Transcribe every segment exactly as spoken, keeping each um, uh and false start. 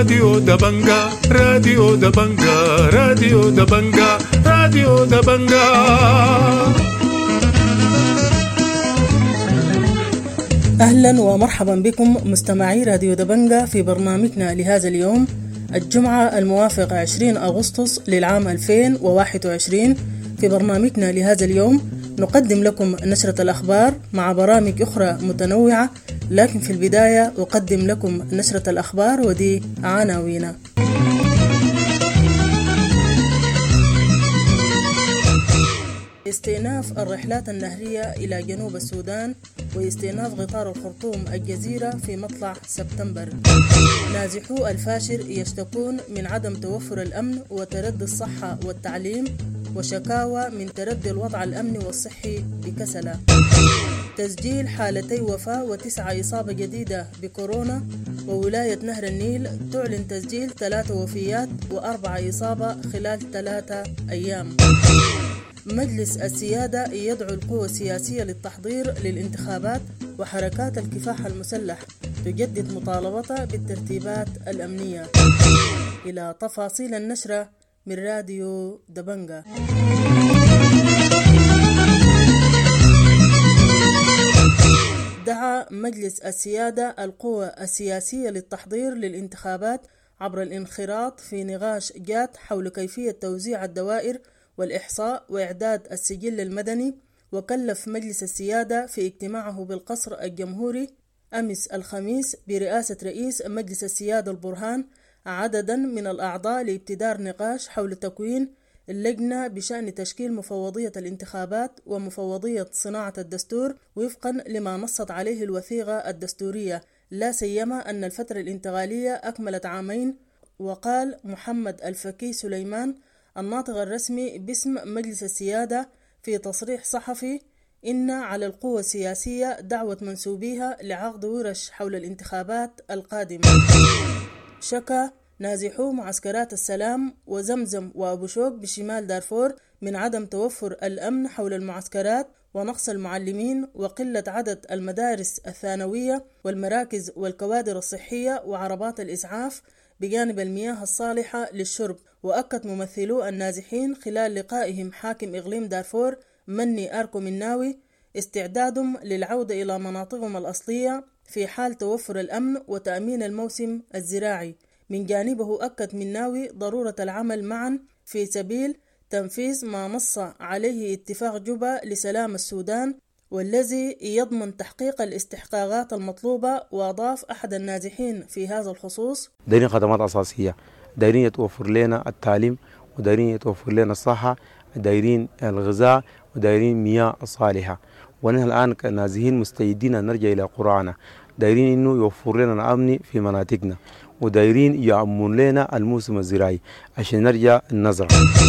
راديو دبنجا راديو دبنجا راديو دبنجا راديو دبنجا. أهلا ومرحبا بكم مستمعي راديو دبنجا في برنامجنا لهذا اليوم الجمعة الموافق عشرين أغسطس للعام ألفين وواحد وعشرين. في برنامجنا لهذا اليوم نقدم لكم نشرة الأخبار مع برامج أخرى متنوعة، لكن في البداية أقدم لكم نشرة الأخبار ودي عناوينها. استئناف الرحلات النهرية إلى جنوب السودان واستئناف قطار الخرطوم الجزيرة في مطلع سبتمبر. نازحو الفاشر يشتكون من عدم توفر الأمن وتردي الصحة والتعليم وشكاوى من تردي الوضع الأمني والصحي بكسلة. تسجيل حالتي وفاة وتسعة إصابة جديدة بكورونا، وولاية نهر النيل تعلن تسجيل ثلاثة وفيات وأربعة إصابة خلال ثلاثة أيام. مجلس السيادة يدعو القوى السياسية للتحضير للانتخابات، وحركات الكفاح المسلح تجدد مطالبتها بالترتيبات الأمنية. إلى تفاصيل النشرة من راديو دبنجا. دعا مجلس السيادة القوى السياسية للتحضير للانتخابات عبر الانخراط في نقاش جاد حول كيفية توزيع الدوائر والإحصاء وإعداد السجل المدني، وكلف مجلس السيادة في اجتماعه بالقصر الجمهوري أمس الخميس برئاسة رئيس مجلس السيادة البرهان عددا من الأعضاء لابتدار نقاش حول تكوين اللجنة بشأن تشكيل مفوضية الانتخابات ومفوضية صناعة الدستور وفقا لما نصت عليه الوثيقة الدستورية، لا سيما أن الفترة الانتقالية أكملت عامين. وقال محمد الفكي سليمان الناطق الرسمي باسم مجلس السيادة في تصريح صحفي إن على القوى السياسية دعوة منسوبيها لعقد ورش حول الانتخابات القادمة. شكى نازحو معسكرات السلام وزمزم وأبو شوك بشمال دارفور من عدم توفر الأمن حول المعسكرات ونقص المعلمين وقلة عدد المدارس الثانوية والمراكز والكوادر الصحية وعربات الإسعاف بجانب المياه الصالحة للشرب. وأكد ممثلو النازحين خلال لقائهم حاكم إقليم دارفور مني آركو مناوي استعدادهم للعودة إلى مناطقهم الأصلية في حال توفر الأمن وتأمين الموسم الزراعي. من جانبه أكد مناوي ضرورة العمل معا في سبيل تنفيذ ما نص عليه اتفاق جوبا لسلام السودان والذي يضمن تحقيق الاستحقاقات المطلوبة. وأضاف أحد النازحين في هذا الخصوص: دايرين خدمات أساسية، دايرين يتوفر لنا التعليم، ودايرين يتوفر لنا الصحة، دايرين الغذاء، ودايرين مياه صالحة. ونحن الآن كنازحين مستعدين أن نرجع إلى قرانا، دايرين إنه يوفر لنا الأمن في مناطقنا، ودايرين يأمن لنا الموسم الزراعي عشان نرجع النزرع.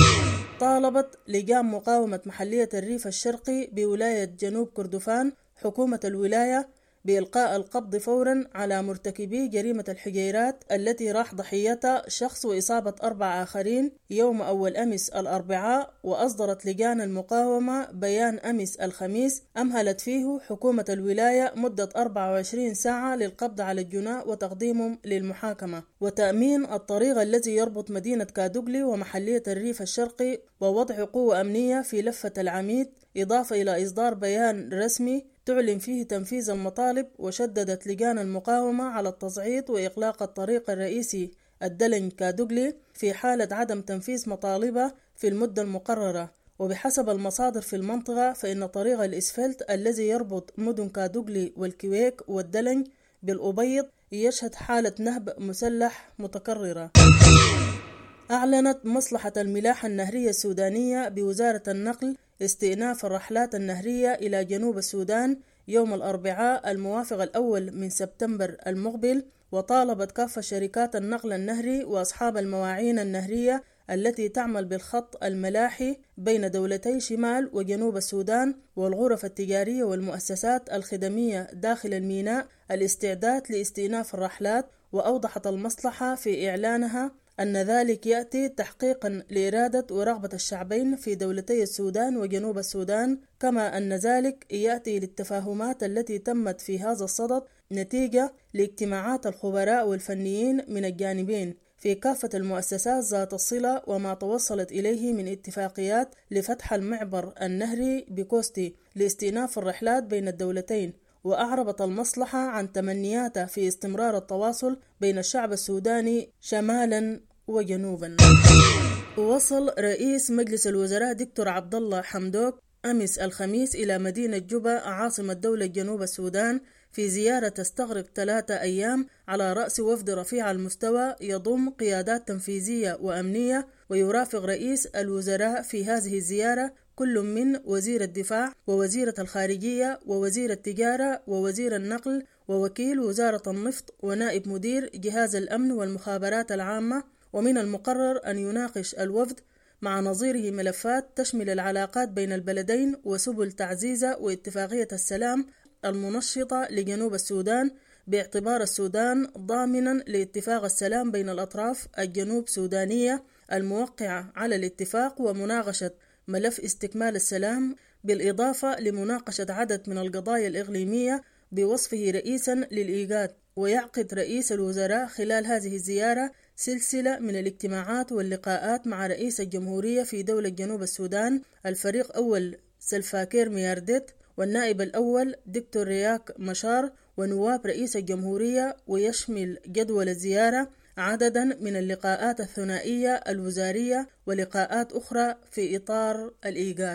طالبت لجان مقاومة محلية الريف الشرقي بولاية جنوب كردفان حكومة الولاية بإلقاء القبض فورا على مرتكبي جريمة الحجيرات التي راح ضحيتها شخص وإصابة أربع آخرين يوم أول أمس الأربعاء. وأصدرت لجان المقاومة بيان أمس الخميس أمهلت فيه حكومة الولاية مدة أربع وعشرين ساعة للقبض على الجناة وتقديمهم للمحاكمة وتأمين الطريق الذي يربط مدينة كادوغلي ومحلية الريف الشرقي ووضع قوة أمنية في لفة العميد، إضافة إلى إصدار بيان رسمي تعلن فيه تنفيذ المطالب. وشددت لجان المقاومة على التصعيد وإغلاق الطريق الرئيسي الدلن كادوغلي في حالة عدم تنفيذ مطالبه في المدة المقررة. وبحسب المصادر في المنطقة فإن طريق الإسفلت الذي يربط مدن كادوغلي والكويك والدلن بالأبيض يشهد حالة نهب مسلح متكررة. أعلنت مصلحة الملاحة النهرية السودانية بوزارة النقل استئناف الرحلات النهرية إلى جنوب السودان يوم الأربعاء الموافق الأول من سبتمبر المقبل. وطالبت كافة شركات النقل النهري وأصحاب المواعين النهرية التي تعمل بالخط الملاحي بين دولتي شمال وجنوب السودان والغرف التجارية والمؤسسات الخدمية داخل الميناء الاستعداد لاستئناف الرحلات. وأوضحت المصلحة في إعلانها أن ذلك يأتي تحقيقا لإرادة ورغبة الشعبين في دولتي السودان وجنوب السودان، كما أن ذلك يأتي للتفاهمات التي تمت في هذا الصدد نتيجة لاجتماعات الخبراء والفنيين من الجانبين في كافة المؤسسات ذات الصلة، وما توصلت إليه من اتفاقيات لفتح المعبر النهري بكوستي لاستئناف الرحلات بين الدولتين. وأعربت المصلحة عن تمنياتها في استمرار التواصل بين الشعب السوداني شمالا وجنوبا. ووصل رئيس مجلس الوزراء دكتور عبد الله حمدوك أمس الخميس إلى مدينة جوبا عاصمة دولة جنوب السودان في زيارة تستغرق ثلاثة أيام على رأس وفد رفيع المستوى يضم قيادات تنفيذية وأمنية، ويرافق رئيس الوزراء في هذه الزيارة كل من وزير الدفاع ووزيرة الخارجية ووزير التجارة ووزير النقل ووكيل وزارة النفط ونائب مدير جهاز الأمن والمخابرات العامة. ومن المقرر أن يناقش الوفد مع نظيره ملفات تشمل العلاقات بين البلدين وسبل تعزيزها واتفاقية السلام المنشطة لجنوب السودان، باعتبار السودان ضامنا لاتفاق السلام بين الأطراف الجنوب سودانية الموقعة على الاتفاق، ومناقشة ملف استكمال السلام، بالإضافة لمناقشة عدد من القضايا الإقليمية بوصفه رئيسا للإيجاد. ويعقد رئيس الوزراء خلال هذه الزيارة سلسلة من الاجتماعات واللقاءات مع رئيس الجمهورية في دولة جنوب السودان الفريق أول سلفاكير ميارديت، والنائب الأول دكتور رياك مشار، ونواب رئيس الجمهورية. ويشمل جدول الزيارة عددا من اللقاءات الثنائية الوزارية ولقاءات أخرى في إطار الإيجاد.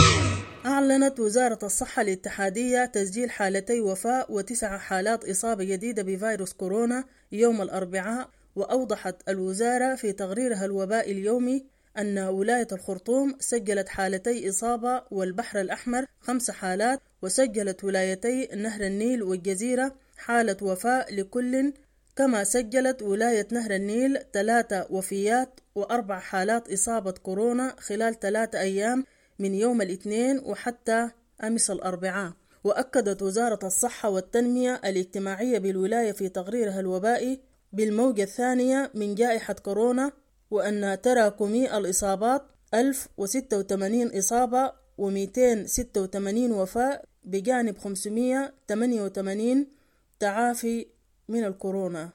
أعلنت وزارة الصحة الاتحادية تسجيل حالتي وفاة وتسع حالات إصابة جديدة بفيروس كورونا يوم الأربعاء. وأوضحت الوزارة في تقريرها الوبائي اليومي أن ولاية الخرطوم سجلت حالتي إصابة، والبحر الأحمر خمس حالات، وسجلت ولايتي نهر النيل والجزيرة حالة وفاة لكل، كما سجلت ولاية نهر النيل ثلاثة وفيات وأربع حالات إصابة كورونا خلال ثلاثة أيام من يوم الاثنين وحتى أمس الأربعاء. وأكدت وزارة الصحة والتنمية الاجتماعية بالولاية في تقريرها الوبائي بالموجة الثانية من جائحة كورونا وأن تراكمي الإصابات ألف وستة وثمانين إصابة ومئتين وستة وثمانين وفاة، بجانب خمسمئة وثمانية وثمانين تعافي من الكورونا.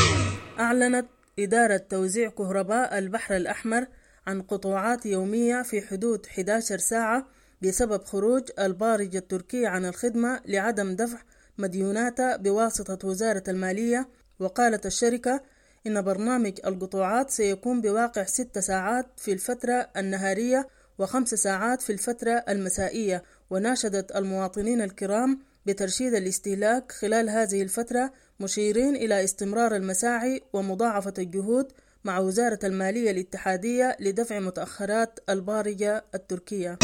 أعلنت إدارة توزيع كهرباء البحر الأحمر عن قطوعات يومية في حدود إحدى عشرة ساعة بسبب خروج البارجة التركية عن الخدمة لعدم دفع مديوناتها بواسطة وزارة المالية. وقالت الشركة إن برنامج القطوعات سيكون بواقع ست ساعات في الفترة النهارية وخمس ساعات في الفترة المسائية، وناشدت المواطنين الكرام بترشيد الاستهلاك خلال هذه الفترة، مشيرين إلى استمرار المساعي ومضاعفة الجهود مع وزارة المالية الاتحادية لدفع متأخرات البارجة التركية.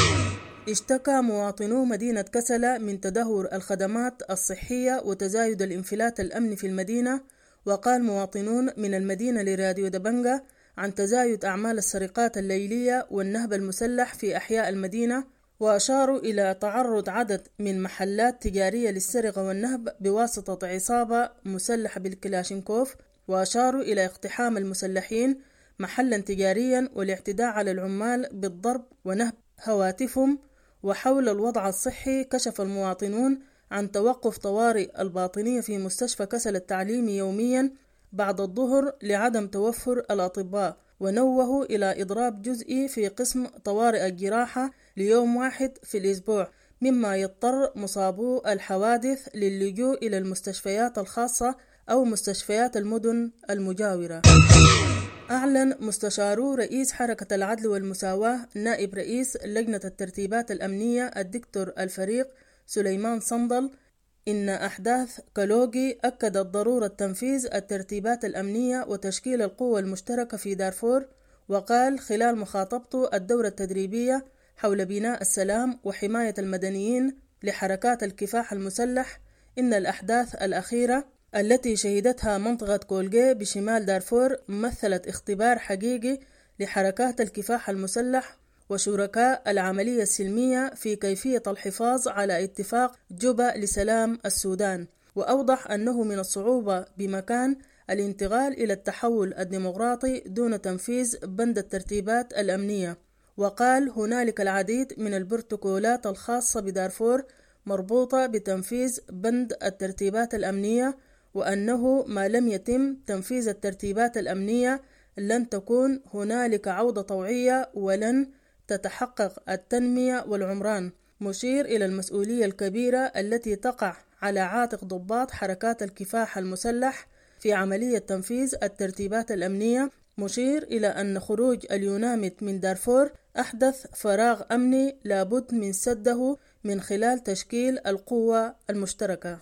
اشتكى مواطنو مدينة كسلة من تدهور الخدمات الصحية وتزايد الانفلات الأمني في المدينة. وقال مواطنون من المدينة لراديو دبنجة عن تزايد أعمال السرقات الليلية والنهب المسلح في أحياء المدينة، وأشاروا إلى تعرض عدد من محلات تجارية للسرقة والنهب بواسطة عصابة مسلحة بالكلاشينكوف، وأشاروا إلى اقتحام المسلحين محلا تجاريا والاعتداء على العمال بالضرب ونهب هواتفهم. وحول الوضع الصحي كشف المواطنون عن توقف طوارئ الباطنية في مستشفى كسل التعليمي يوميا بعد الظهر لعدم توفر الأطباء، ونوهوا إلى إضراب جزئي في قسم طوارئ الجراحة ليوم واحد في الأسبوع، مما يضطر مصابو الحوادث للجوء إلى المستشفيات الخاصة أو مستشفيات المدن المجاورة. أعلن مستشارو رئيس حركة العدل والمساواة نائب رئيس لجنة الترتيبات الأمنية الدكتور الفريق سليمان صندل إن أحداث كالوغي أكدت ضرورة تنفيذ الترتيبات الأمنية وتشكيل القوة المشتركة في دارفور. وقال خلال مخاطبته الدورة التدريبية حول بناء السلام وحماية المدنيين لحركات الكفاح المسلح إن الأحداث الأخيرة التي شهدتها منطقة كولغي بشمال دارفور مثلت اختبار حقيقي لحركات الكفاح المسلح وشركاء العملية السلمية في كيفية الحفاظ على اتفاق جوبا لسلام السودان. وأوضح أنه من الصعوبة بمكان الانتقال إلى التحول الديمقراطي دون تنفيذ بند الترتيبات الأمنية. وقال هنالك العديد من البروتوكولات الخاصة بدارفور مربوطة بتنفيذ بند الترتيبات الأمنية، وأنه ما لم يتم تنفيذ الترتيبات الأمنية لن تكون هنالك عودة طوعية ولن تتحقق التنمية والعمران، مشير إلى المسؤولية الكبيرة التي تقع على عاتق ضباط حركات الكفاح المسلح في عملية تنفيذ الترتيبات الأمنية، مشير إلى أن خروج اليوناميت من دارفور أحدث فراغ أمني لابد من سده من خلال تشكيل القوة المشتركة.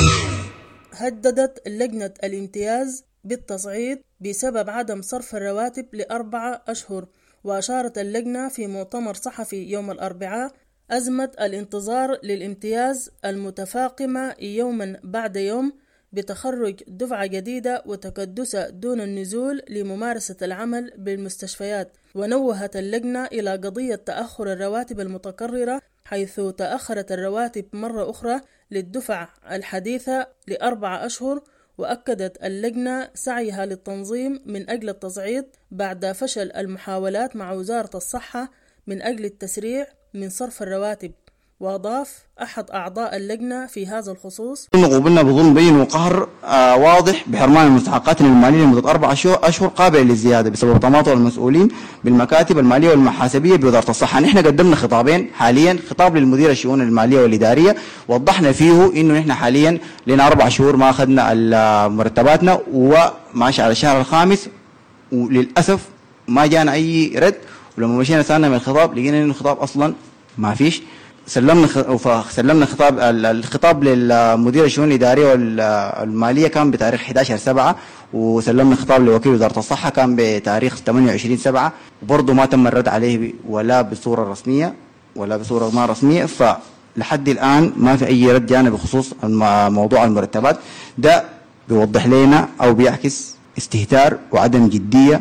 هددت لجنة الامتياز بالتصعيد بسبب عدم صرف الرواتب لأربعة أشهر، وأشارت اللجنة في مؤتمر صحفي يوم الأربعاء أزمة الانتظار للامتياز المتفاقمة يوما بعد يوم بتخرج دفعة جديدة وتكدس دون النزول لممارسة العمل بالمستشفيات. ونوهت اللجنة إلى قضية تأخر الرواتب المتكررة، حيث تأخرت الرواتب مرة أخرى للدفعة الحديثة لأربعة أشهر. وأكدت اللجنة سعيها للتنظيم من أجل التصعيد بعد فشل المحاولات مع وزارة الصحة من أجل التسريع من صرف الرواتب. وأضاف أحد أعضاء اللجنة في هذا الخصوص: قبلنا بظلم بين وقهر آه واضح بحرمان المستحقات المالية لمدة أربع أشهر قابلة للزيادة بسبب تماطل المسؤولين بالمكاتب المالية والمحاسبية بوزارة الصحة. نحن قدمنا خطابين حاليا، خطاب للمدير الشؤون المالية والإدارية وضحنا فيه إنه نحن حاليا لنا أربع شهور ما أخذنا مرتباتنا وماشي على الشهر الخامس، وللأسف ما جانا أي رد. ولما مشينا سألنا من الخطاب لقينا إنه الخطاب أصلا ما فيش. سلمنا سلمنا خطاب الخطاب للمدير الشؤون الإدارية والمالية كان بتاريخ أحد عشر سبعة، وسلمنا خطاب لوكيل وزارة الصحة كان بتاريخ ثمانية وعشرين سبعة، وبرضه ما تم الرد عليه ولا بصورة رسمية ولا بصورة ما رسمية. فلحد الآن ما في أي رد جانا بخصوص موضوع المرتبات. ده بيوضح لنا أو بيعكس استهتار وعدم جدية.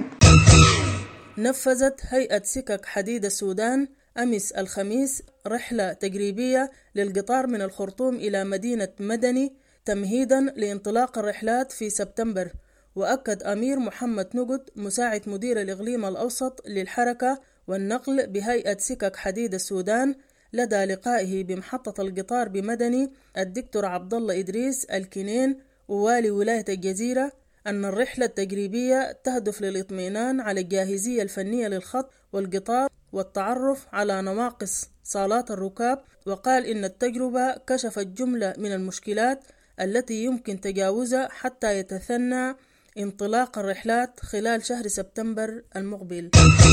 نفذت هيئة سكك حديد السودان أمس الخميس رحلة تجريبية للقطار من الخرطوم إلى مدينة مدني تمهيدا لانطلاق الرحلات في سبتمبر. وأكد أمير محمد نقد مساعد مدير الإقليم الأوسط للحركة والنقل بهيئة سكك حديد السودان لدى لقائه بمحطة القطار بمدني الدكتور عبد الله إدريس الكنين ووالي ولاية الجزيرة أن الرحلة التجريبية تهدف للإطمئنان على الجاهزية الفنية للخط والقطار والتعرف على نواقص صالات الركاب. وقال إن التجربة كشفت جملة من المشكلات التي يمكن تجاوزها حتى يتثنى انطلاق الرحلات خلال شهر سبتمبر المقبل.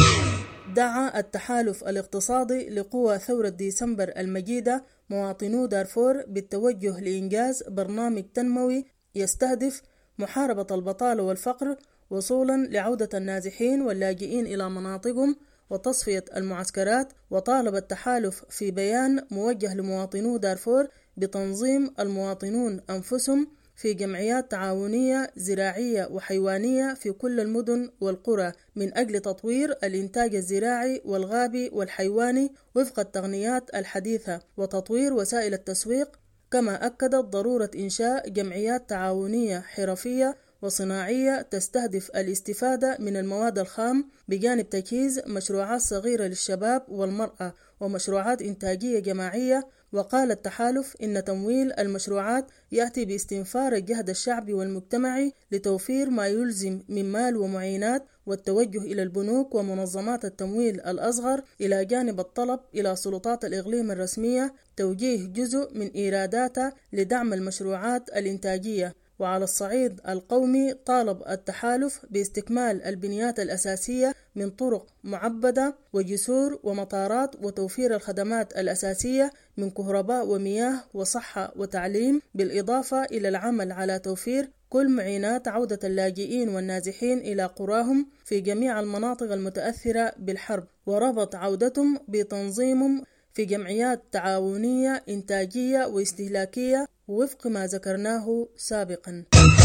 دعا التحالف الاقتصادي لقوى ثورة ديسمبر المجيدة مواطنو دارفور بالتوجه لإنجاز برنامج تنموي يستهدف محاربة البطالة والفقر وصولا لعودة النازحين واللاجئين إلى مناطقهم وتصفية المعسكرات. وطالب التحالف في بيان موجه لمواطنو دارفور بتنظيم المواطنون أنفسهم في جمعيات تعاونية زراعية وحيوانية في كل المدن والقرى من أجل تطوير الإنتاج الزراعي والغابي والحيواني وفق التقنيات الحديثة وتطوير وسائل التسويق. كما أكدت ضرورة إنشاء جمعيات تعاونية حرفية وصناعية تستهدف الاستفادة من المواد الخام بجانب تجهيز مشروعات صغيرة للشباب والمرأة ومشروعات إنتاجية جماعية. وقال التحالف إن تمويل المشروعات يأتي باستنفار الجهد الشعبي والمجتمعي لتوفير ما يلزم من مال ومعينات والتوجه إلى البنوك ومنظمات التمويل الأصغر إلى جانب الطلب إلى سلطات الإقليم الرسمية توجيه جزء من إيراداتها لدعم المشروعات الإنتاجية. وعلى الصعيد القومي طالب التحالف باستكمال البنيات الأساسية من طرق معبدة وجسور ومطارات وتوفير الخدمات الأساسية من كهرباء ومياه وصحة وتعليم، بالإضافة إلى العمل على توفير كل معينات عودة اللاجئين والنازحين إلى قراهم في جميع المناطق المتأثرة بالحرب، وربط عودتهم بتنظيمهم في جمعيات تعاونية إنتاجية واستهلاكية وفق ما ذكرناه سابقا.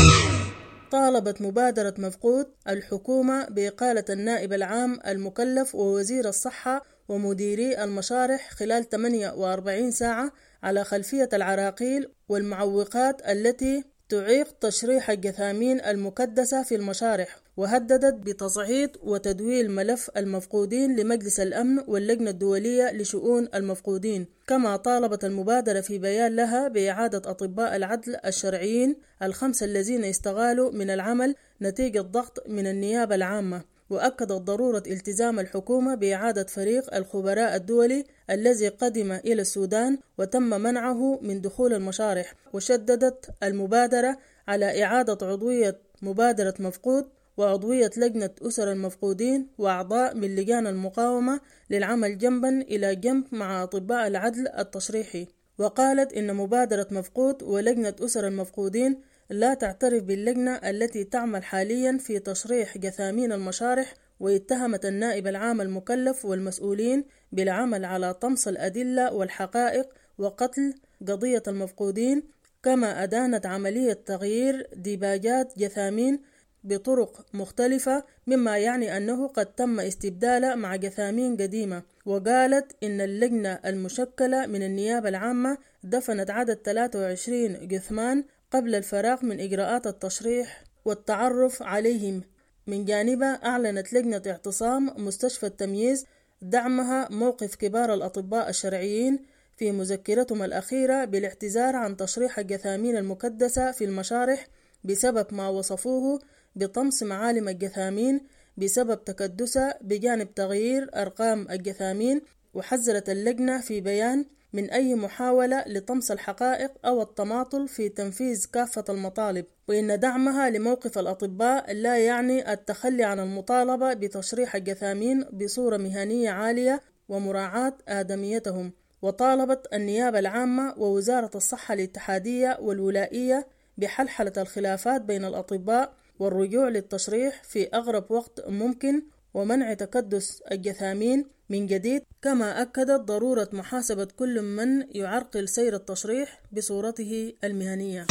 طالبت مبادرة مفقود الحكومة بإقالة النائب العام المكلف ووزير الصحة ومديري المشارح خلال ثمانية وأربعين ساعة على خلفية العراقيل والمعوقات التي تعيق تشريح الجثامين المكدسة في المشارح، وهددت بتصعيد وتدويل ملف المفقودين لمجلس الأمن واللجنة الدولية لشؤون المفقودين. كما طالبت المبادرة في بيان لها بإعادة أطباء العدل الشرعيين الخمسة الذين استغالوا من العمل نتيجة ضغط من النيابة العامة، وأكدت ضرورة التزام الحكومة بإعادة فريق الخبراء الدولي الذي قدم إلى السودان وتم منعه من دخول المشارح. وشددت المبادرة على إعادة عضوية مبادرة مفقود وعضوية لجنة أسر المفقودين وأعضاء من لجان المقاومة للعمل جنبا إلى جنب مع أطباء العدل التشريحي. وقالت إن مبادرة مفقود ولجنة أسر المفقودين لا تعترف باللجنة التي تعمل حاليا في تشريح جثامين المشارح، واتهمت النائب العام المكلف والمسؤولين بالعمل على طمس الأدلة والحقائق وقتل قضية المفقودين. كما أدانت عملية تغيير ديباجات جثامين بطرق مختلفة، مما يعني أنه قد تم استبداله مع جثامين قديمة. وقالت إن اللجنة المشكلة من النيابة العامة دفنت عدد ثلاثة وعشرين جثمان قبل الفراغ من إجراءات التشريح والتعرف عليهم. من جانبها أعلنت لجنة اعتصام مستشفى التمييز دعمها موقف كبار الأطباء الشرعيين في مذكرتهم الأخيرة بالاعتذار عن تشريح الجثامين المكدسة في المشارح بسبب ما وصفوه بطمس معالم الجثامين بسبب تكدسها بجانب تغيير أرقام الجثامين. وحذرت اللجنة في بيان من أي محاولة لطمس الحقائق أو التماطل في تنفيذ كافة المطالب، وإن دعمها لموقف الأطباء لا يعني التخلي عن المطالبة بتشريح الجثامين بصورة مهنية عالية ومراعاة آدميتهم. وطالبت النيابة العامة ووزارة الصحة الاتحادية والولائية بحلحلة الخلافات بين الأطباء والرجوع للتشريح في أقرب وقت ممكن ومنع تكدس الجثامين من جديد. كما أكدت ضرورة محاسبة كل من يعرقل سير التشريح بصورته المهنية.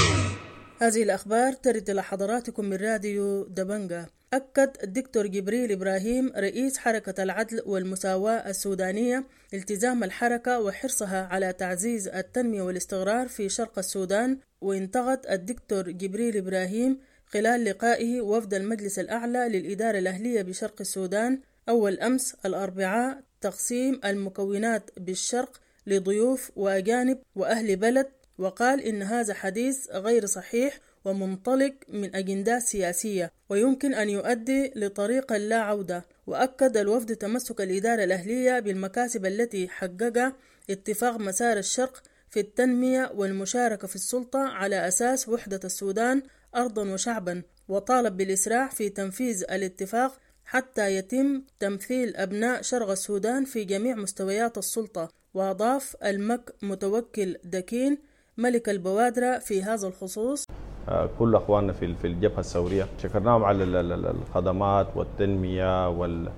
هذه الأخبار ترد إلى حضراتكم من راديو دبنجة. أكد الدكتور جبريل إبراهيم رئيس حركة العدل والمساواة السودانية التزام الحركة وحرصها على تعزيز التنمية والاستقرار في شرق السودان. وانتقد الدكتور جبريل إبراهيم خلال لقائه وفد المجلس الأعلى للإدارة الأهلية بشرق السودان أول أمس الأربعاء تقسيم المكونات بالشرق لضيوف وأجانب وأهل بلد، وقال إن هذا حديث غير صحيح ومنطلق من أجندات سياسية ويمكن أن يؤدي لطريق لا عودة. وأكد الوفد تمسك الإدارة الأهلية بالمكاسب التي حققها اتفاق مسار الشرق في التنمية والمشاركة في السلطة على أساس وحدة السودان أرضا وشعبا، وطالب بالإسراع في تنفيذ الاتفاق حتى يتم تمثيل أبناء شرق السودان في جميع مستويات السلطة. وأضاف المك متوكل دكين ملك البوادرة في هذا الخصوص: كل أخواننا في في الجبهة الثورية شكرناهم على الخدمات والتنمية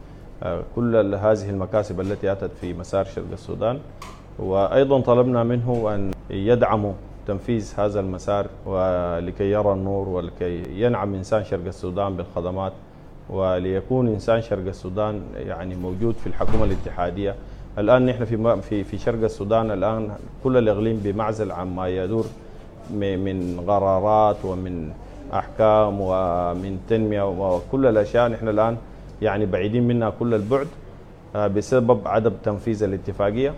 وكل هذه المكاسب التي أتت في مسار شرق السودان، وأيضا طلبنا منه أن يدعموا تنفيذ هذا المسار ولكي يرى النور ولكي ينعم إنسان شرق السودان بالخدمات وليكون إنسان شرق السودان يعني موجود في الحكومة الاتحادية. الآن نحن في في في شرق السودان الآن كل الإقليم بمعزل عما يدور من قرارات ومن أحكام ومن تنمية وكل الأشياء، نحن الآن يعني بعيدين منها كل البعد بسبب عدم تنفيذ الاتفاقية.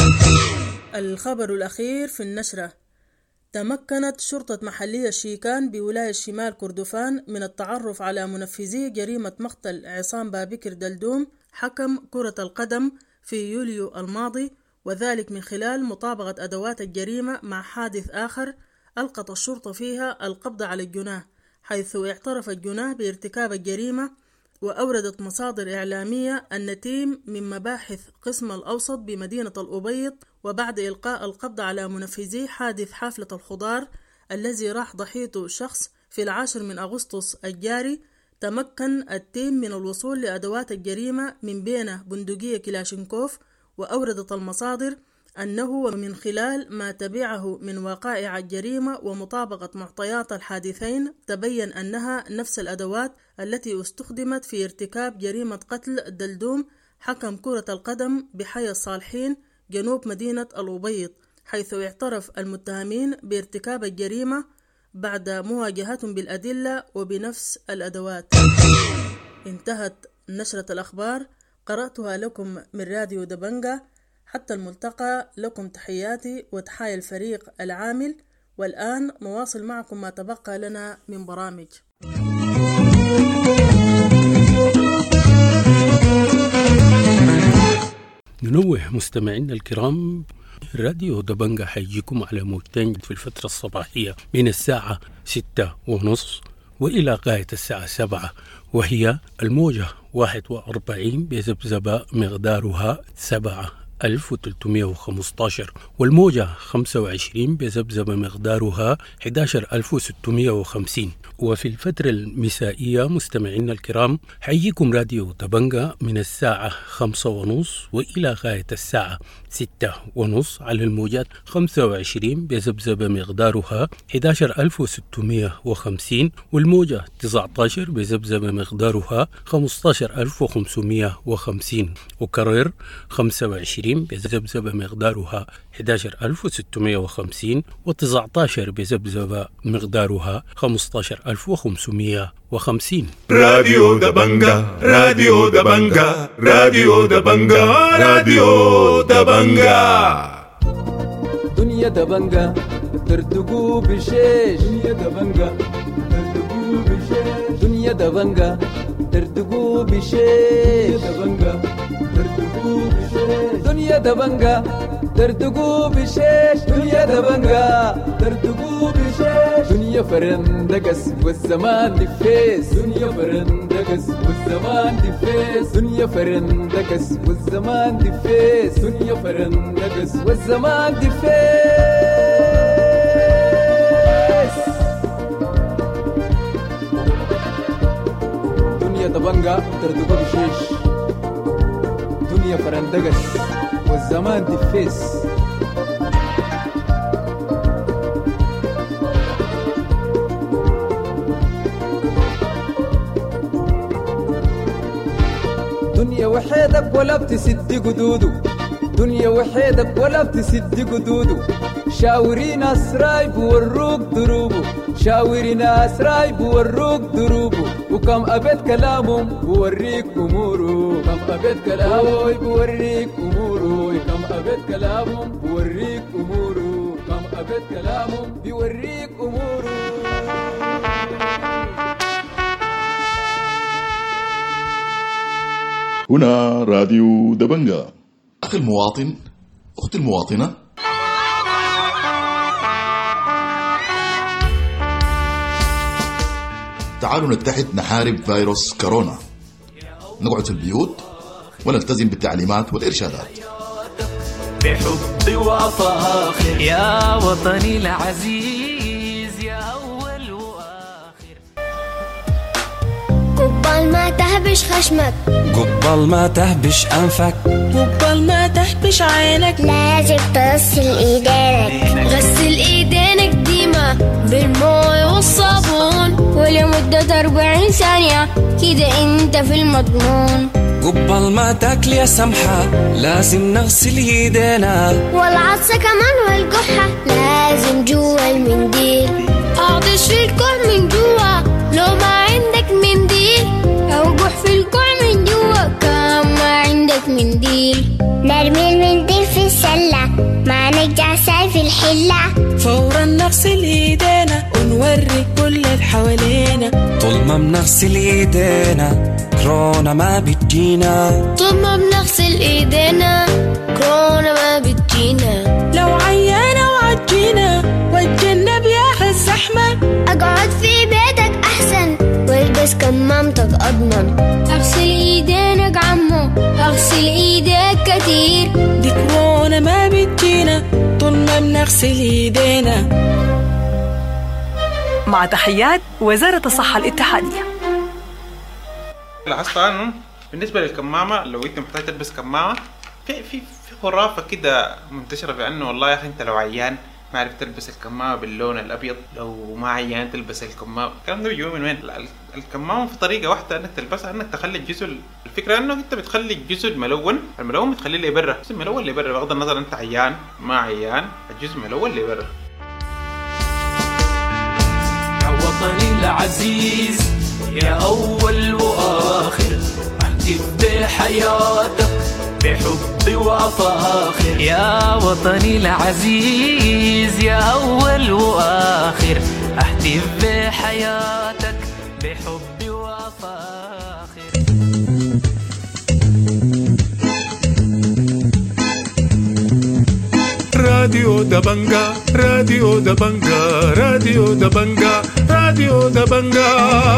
الخبر الأخير في النشرة: تمكنت شرطة محلية شيكان بولاية شمال كردفان من التعرف على منفذي جريمة مقتل عصام بابكر دلدوم حكم كرة القدم في يوليو الماضي، وذلك من خلال مطابقة أدوات الجريمة مع حادث آخر ألقت الشرطة فيها القبض على الجناه، حيث اعترف الجناه بارتكاب الجريمة. وأوردت مصادر إعلامية أن تيم من مباحث قسم الأوسط بمدينة الأبيض وبعد إلقاء القبض على منفذي حادث حافلة الخضار الذي راح ضحيته شخص في العاشر من أغسطس الجاري، تمكن التيم من الوصول لأدوات الجريمة من بينه بندقية كلاشينكوف. وأوردت المصادر أنه من خلال ما تبعه من وقائع الجريمة ومطابقة معطيات الحادثين تبين أنها نفس الأدوات التي استخدمت في ارتكاب جريمة قتل دلدوم حكم كرة القدم بحي الصالحين جنوب مدينة الأبيض، حيث اعترف المتهمين بارتكاب الجريمة بعد مواجهتهم بالأدلة وبنفس الأدوات. انتهت نشرة الأخبار، قرأتها لكم من راديو دبنجة. حتى الملتقى، لكم تحياتي وتحايا الفريق العامل. والآن نواصل معكم ما تبقى لنا من برامج. ننوه مستمعينا الكرام، راديو دبنجة حيجيكم على موجتين في الفترة الصباحية من الساعة ستة ونص وإلى غاية الساعة سبعة، وهي الموجة واحد وأربعين بذبذبة مقدارها سبعة ألف وثلاثمائة وخمسة عشر، والموجة خمسة وعشرين بذبذبة مقدارها أحد عشر ألف وستمائة وخمسين. وفي الفترة المسائية مستمعينا الكرام حييكم راديو دبنجة من الساعة خمسة ونص وإلى غاية الساعة ستة ونص على الموجات خمسة وعشرين بذبذبة مقدارها أحد عشر ألف وستمائة وخمسين، والموجة تسعة عشر بذبذبة مقدارها خمسة عشر ألف وخمسمائة وخمسين، وكرر خمسة وعشرين بذبذبة مقدارها أحد عشر ألف وستمائة وخمسين، وتسعة عشر بذبذبة مقدارها خمسة عشر ألف وخمسمائة وخمسين. راديو دبنجة، راديو دبنجة، راديو دبنجة، راديو دبنجة. دنيا دبنجة ترتقو بشيش، دنيا دبنجة ترتقو بشيش، دنيا دبنجة ترتقو بشيش، دبنجة ترتقو بشيش، دنيا دبنجة ترتقو بشيش، دنيا دبنجة ترتقو بشيش، دنيا فرندقس والزمان دفيس، دنيا فرندقس والزمان دفيس، دنيا فرندقس والزمان دفيس، دنيا فرندقس والزمان دفيس. دنيا دبنجة ترتقو بشيش، دنيا فرندقس والزمان دفيس. دنيا وحيدك ولا بتسد قدودو، دنيا وحيدك ولا بتسد قدودو، شاوري ناس راي بوروك دروبو، شاوري ناس راي بوروك دروبو، وكم أبد كلامهم بوريك أمورو، كم أبد كلامهم بوريك أمورو، كم أبد كلامهم بوريك أمورو، كم أبد كلامهم بوريك أمورو. هنا راديو دبنجة. أخي المواطن، أختي المواطنة، تعالوا نتحد نحارب فيروس كورونا، نقعد في البيوت ونلتزم بالتعليمات والإرشادات بحب وفاخر يا وطني العزيز يا أول وآخر. قبل ما تهبش خشمك، قبل ما تهبش أنفك، قبل ما تهبش عينك، لازم تغسل ايدينك، غسل ايدينك ديما بالماء والصابون ولمدة أربعين ثانية، كده انت في المضمون. قبل ما تاكل يا سمحة لازم نغسل ايدينا، والعطسة كمان والقحة لازم جوا المنديل، اعطش في الكوع من جوا لو ما عندك منديل، او قح في الكوع من جوا كان ما عندك منديل. نرمي المنديل في السلة ما نرجع ساي في الحلة، فورا نغسل ايدينا ونوري كل اللي حوالينا، طول ما بنغسل ايدينا كورونا ما بتجينا، طول ما بنغسل ايدينا كورونا ما بتجينا. لو عيانة وعجينا واتجنب يا الزحمة، اقعد في بيتك احسن والبس كمامتك اضمن، اغسل ايدينك عمو اغسل ايديك كتير، دي كورونا ما بتجينا طول ما بنغسل ايدينا. مع تحيات وزارة الصحة الاتحادية. لاحظت انه بالنسبه للكمامه لو انت محتاج تلبس كمامه في في في خرافه كده منتشره بانه والله يا اخي انت لو عيان ما عرفت تلبس الكمامه باللون الابيض، لو ما عيان تلبس الكمامه. الكلام ده بيجي من وين؟ الكمامه في طريقه واحده انك تلبسها، انك تخلي الجزء، الفكره انه انت بتخلي الجزء الملون، الملون بتخليه اللي برا، الجزء الملون اللي برا بغض النظر انت عيان ما عيان، الجزء الملون اللي برا. وطني العزيز يا أول وآخر، أهتف بحياتك بحب وأفاخر. يا وطني العزيز يا أول وآخر، أهتف بحياتك بحب وأفاخر. راديو دبنجا راديو دبنجا راديو دبنجا راديو دبنجا.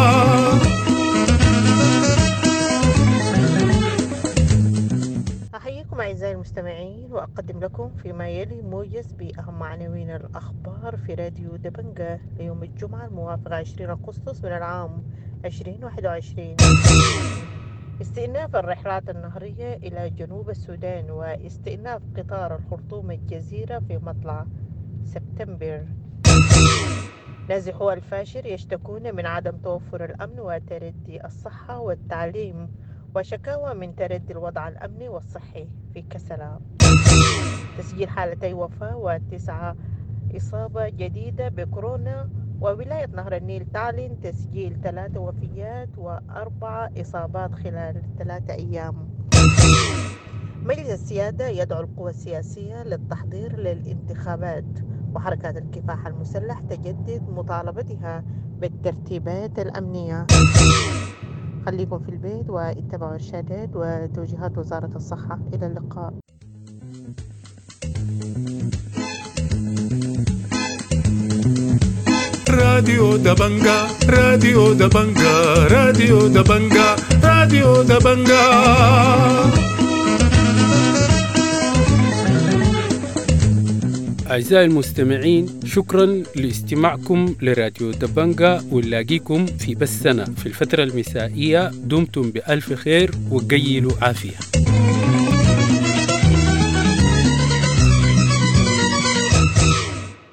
أحييكم أعزائي المستمعين وأقدم لكم فيما يلي موجز بأهم عناوين الأخبار في راديو دبنجا ليوم الجمعة الموافق عشرين أغسطس من العام ألفين وواحد وعشرين. استئناف الرحلات النهرية إلى جنوب السودان واستئناف قطار الخرطوم الجزيرة في مطلع سبتمبر. نازحو الفاشر يشتكون من عدم توفر الأمن وتردي الصحة والتعليم وشكاوى من تردي الوضع الأمني والصحي في كسلا. تسجيل حالتي وفاة وتسعة إصابة جديدة بكورونا. وولاية نهر النيل تعلن تسجيل ثلاثة وفيات وأربعة إصابات خلال ثلاثة أيام. مجلس السيادة يدعو القوى السياسية للتحضير للانتخابات. وحركات الكفاح المسلح تجدد مطالبتها بالترتيبات الأمنية. خليكم في البيت واتبعوا إرشادات وتوجيهات وزارة الصحة. إلى اللقاء. راديو دبنجا راديو دبنجا راديو دبنجا راديو دبنجا. أعزائي المستمعين، شكرا لاستماعكم لراديو دبنجا، ونلاقيكم في بثنا في الفترة المسائية. دمتم بألف خير وقيلوا عافية.